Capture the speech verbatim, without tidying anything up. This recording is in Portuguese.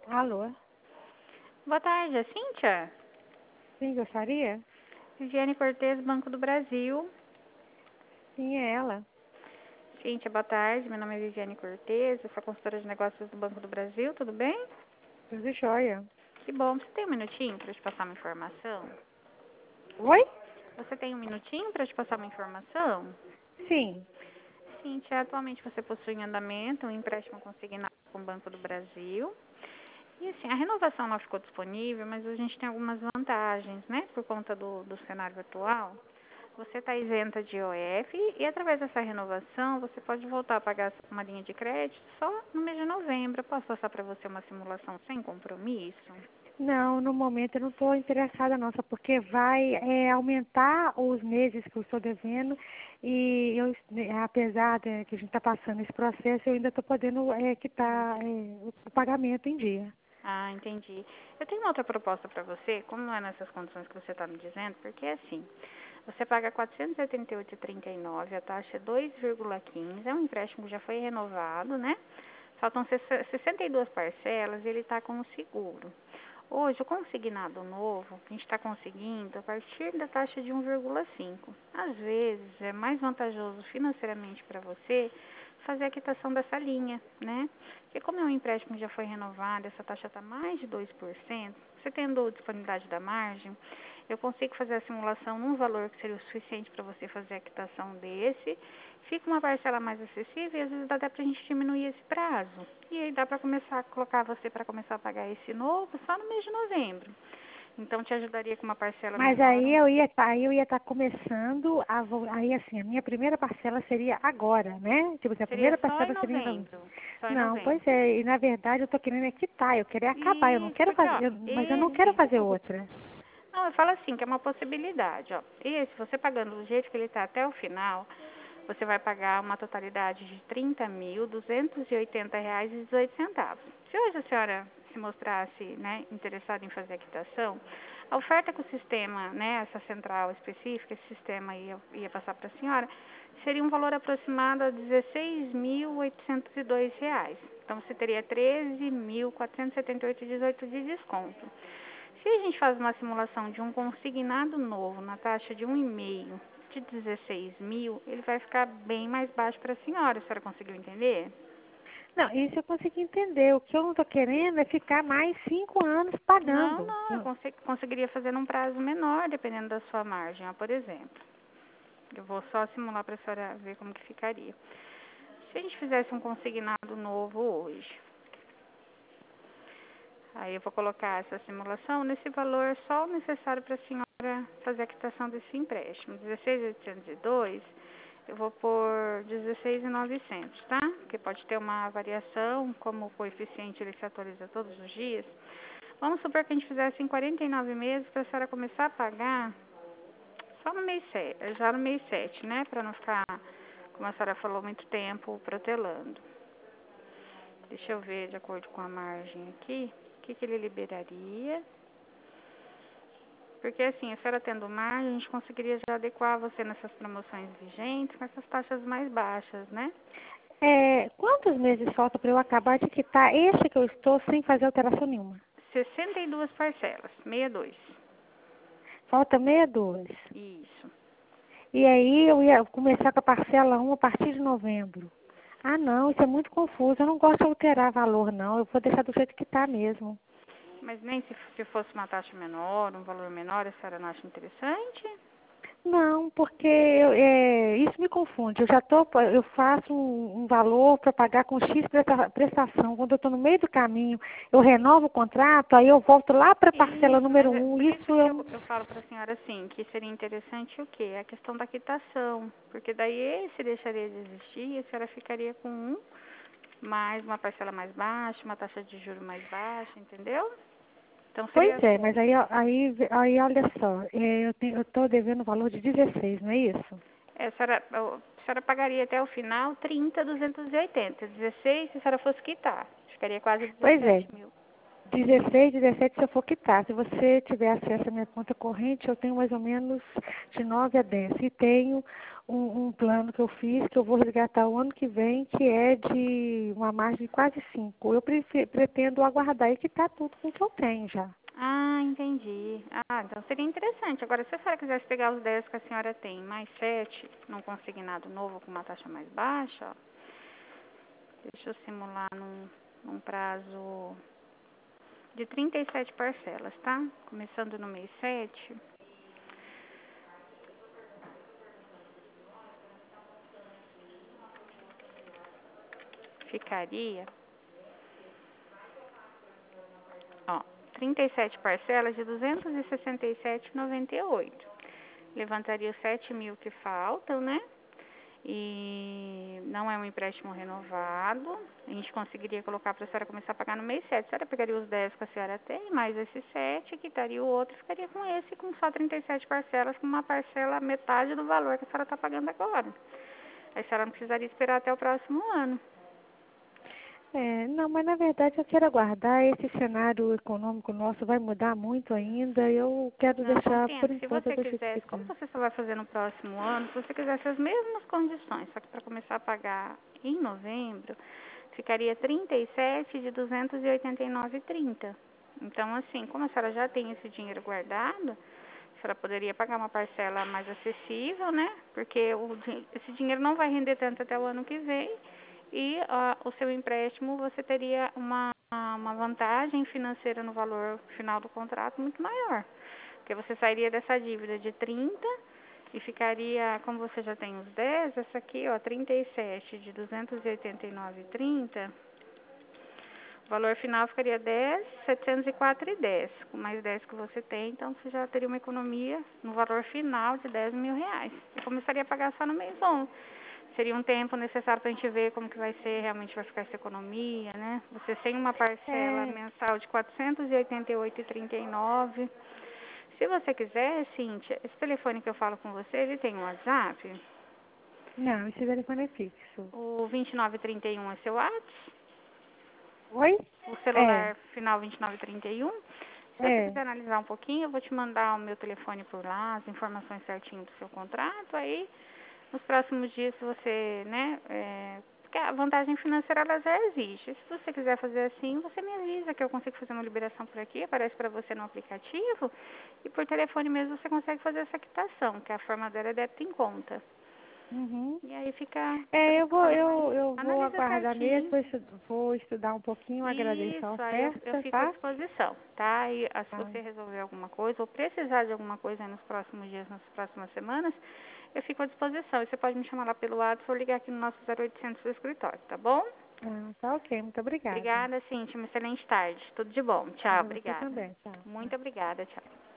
Alô? Boa tarde, é Cíntia? Sim, gostaria? Viviane Cortez, Banco do Brasil. Sim, é ela. Cíntia, boa tarde. Meu nome é Viviane Cortez, eu sou consultora de negócios do Banco do Brasil, tudo bem? Tudo jóia. Que bom. Você tem um minutinho para te passar uma informação? Oi? Você tem um minutinho para te passar uma informação? Sim. Cíntia, atualmente você possui em andamento um empréstimo consignado com o Banco do Brasil. E assim, a renovação não ficou disponível, mas a gente tem algumas vantagens, né? Por conta do, do cenário atual. Você está isenta de I O F e através dessa renovação você pode voltar a pagar uma linha de crédito só no mês de novembro. Eu posso passar para você uma simulação sem compromisso? Não, no momento eu não estou interessada não, só porque vai é, aumentar os meses que eu estou devendo e eu, né, apesar de que a gente está passando esse processo, eu ainda estou podendo é, quitar é, o pagamento em dia. Ah, entendi. Eu tenho uma outra proposta para você, como não é nessas condições que você está me dizendo, porque é assim, você paga quatrocentos e oitenta e oito vírgula trinta e nove, a taxa é dois vírgula quinze, é um empréstimo que já foi renovado, né? Faltam sessenta e duas parcelas e ele está com o seguro. Hoje, o consignado novo, a gente está conseguindo a partir da taxa de um vírgula cinco. Às vezes, é mais vantajoso financeiramente para você fazer a quitação dessa linha, né? Porque como é um empréstimo que já foi renovado, essa taxa está mais de dois por cento, você tendo disponibilidade da margem, eu consigo fazer a simulação num valor que seria o suficiente para você fazer a quitação desse, fica uma parcela mais acessível e às vezes dá até para a gente diminuir esse prazo. E aí dá para começar a colocar você para começar a pagar esse novo só no mês de novembro. Então te ajudaria com uma parcela Mas menor. aí eu ia tá, aí eu ia estar começando a vo- aí assim, a minha primeira parcela seria agora, né? Tipo assim, a Seria primeira só em parcela seria em novembro. novembro. Só em Não, pois novembro. é, e na verdade eu estou querendo é quitar, eu quero é acabar, eu não Isso, quero porque fazer, ó, eu- mas eu não quero esse. fazer outra. Não, eu falo assim, que é uma possibilidade, ó. Esse, você pagando do jeito que ele está até o final, você vai pagar uma totalidade de trinta mil duzentos e oitenta reais e dezoito centavos. Se hoje a senhora se mostrasse, né, interessada em fazer a quitação, a oferta que o sistema, né, essa central específica, esse sistema ia, ia passar para a senhora, seria um valor aproximado a dezesseis mil oitocentos e dois reais. Então você teria treze mil quatrocentos e setenta e oito reais e dezoito centavos de desconto. Se a gente faz uma simulação de um consignado novo na taxa de um vírgula cinco de dezesseis mil, ele vai ficar bem mais baixo para a senhora. A senhora conseguiu entender? Não, isso eu consegui entender. O que eu não estou querendo é ficar mais cinco anos Não, pagando. não, eu Eu- consegui, conseguiria fazer num prazo menor, dependendo da sua margem. Ó, por exemplo, eu vou só simular para a senhora ver como que ficaria. Se a gente fizesse um consignado novo hoje, aí eu vou colocar essa simulação nesse valor só o necessário para a senhora fazer a quitação desse empréstimo. dezesseis mil oitocentos e dois, eu vou por dezesseis mil e novecentos, tá? Porque pode ter uma variação, como o coeficiente ele se atualiza todos os dias. Vamos supor que a gente fizesse em quarenta e nove meses para a senhora começar a pagar só no mês sete, já no mês sete, né? Para não ficar, como a senhora falou, muito tempo protelando. Deixa eu ver de acordo com a margem aqui, o que, que ele liberaria. Porque assim, a senhora tendo margem, a gente conseguiria já adequar você nessas promoções vigentes com essas taxas mais baixas, né? É, quantos meses falta para eu acabar de quitar esse que eu estou sem fazer alteração nenhuma? sessenta e duas parcelas, sessenta e dois. Falta meia dúzia. Isso. E aí eu ia começar com a parcela um a partir de novembro. Ah, não, isso é muito confuso. Eu não gosto de alterar valor, não. Eu vou deixar do jeito que está mesmo. Mas nem se, se fosse uma taxa menor, um valor menor, a senhora não acha interessante? Não, porque eu, é, isso me confunde. Eu já tô, eu faço um, um valor para pagar com X presta- prestação. Quando eu estou no meio do caminho, eu renovo o contrato, aí eu volto lá para a parcela Isso, número mas é um. por Isso isso que eu. eu, eu falo para a senhora assim, que seria interessante o quê? A questão da quitação. Porque daí esse deixaria de existir e a senhora ficaria com um, mais uma parcela mais baixa, uma taxa de juros mais baixa, entendeu? Então Pois seria é, mas aí, aí, aí olha só, é, eu tenho, eu estou devendo o valor de dezesseis, não é isso? É, a senhora, a senhora pagaria até o final trinta mil duzentos e oitenta. dezesseis se a senhora fosse quitar. Ficaria quase Pois é. dezessete mil. dezesseis, dezessete se eu for quitar. Se você tiver acesso à minha conta corrente, eu tenho mais ou menos de nove a dez. E tenho um, um plano que eu fiz, que eu vou resgatar o ano que vem, que é de uma margem de quase cinco. Eu prefe- pretendo aguardar e quitar tudo com o que eu tenho já. Ah, entendi. Ah, então seria interessante. Agora, se a senhora quisesse pegar os dez que a senhora tem, mais sete, num consignado novo com uma taxa mais baixa, ó, deixa eu simular num, num prazo de trinta e sete parcelas, tá? Começando no mês sete, ficaria, ó, trinta e sete parcelas de duzentos e sessenta e sete reais e noventa e oito centavos. Levantaria os sete mil que faltam, né? E não é um empréstimo renovado. A gente conseguiria colocar para a senhora começar a pagar no mês sete. A senhora pegaria os dez que a senhora tem, mais esses sete, quitaria o outro, ficaria com esse, com só trinta e sete parcelas, com uma parcela metade do valor que a senhora está pagando agora. Aí a senhora não precisaria esperar até o próximo ano. É, não, mas na verdade eu quero aguardar. Esse cenário econômico nosso vai mudar muito ainda. Eu quero Não, deixar, por compreendo. Se enquanto, você do jeito que quisesse, está. como você só vai fazer no próximo ano, se você quisesse as mesmas condições, só que para começar a pagar em novembro, ficaria trinta e sete de duzentos e oitenta e nove e trinta. Então, assim, como a senhora já tem esse dinheiro guardado, a senhora poderia pagar uma parcela mais acessível, né? Porque o, esse dinheiro não vai render tanto até o ano que vem e uh, o seu empréstimo você teria uma, uma vantagem financeira no valor final do contrato muito maior. Porque você sairia dessa dívida de trinta e ficaria, como você já tem os dez, essa aqui, ó, trinta e sete de duzentos e oitenta e nove e trinta, o valor final ficaria dez, setecentos e quatro e dez, com mais dez que você tem, então você já teria uma economia no valor final de dez mil reais. E começaria a pagar só no mês onze. Seria um tempo necessário para a gente ver como que vai ser, realmente vai ficar essa economia, né? Você tem uma parcela É, mensal de quatrocentos e oitenta e oito reais e trinta e nove centavos. Se você quiser, Cíntia, esse telefone que eu falo com você, ele tem um WhatsApp? não, esse telefone é fixo. O vinte e nove trinta e um é seu WhatsApp? Oi? O É, celular final vinte e nove trinta e um? Se você é. quiser analisar um pouquinho, eu vou te mandar o meu telefone por lá, as informações certinho do seu contrato, aí nos próximos dias você, né, é, porque a vantagem financeira ela já existe. Se você quiser fazer assim, você me avisa que eu consigo fazer uma liberação por aqui, aparece para você no aplicativo e por telefone mesmo você consegue fazer essa quitação, que a forma dela é débito em conta. Uhum. E aí fica, fica É, eu vou, tranquilo, mas eu, eu vou analisa aguardar mesmo, certinho. vou estu- vou estudar um pouquinho, agradeço a Isso, aí eu, eu oferta, fico à tá? disposição, tá? E ah, se Tá. você resolver alguma coisa ou precisar de alguma coisa aí nos próximos dias, nas próximas semanas, eu fico à disposição. E você pode me chamar lá pelo WhatsApp ou ligar aqui no nosso zero oitocentos do escritório, tá bom? Ah, tá ok, muito obrigada. Obrigada, Cintia. Uma excelente tarde. Tudo de bom. Tchau, Para você obrigada. também, tchau. Muito obrigada, tchau.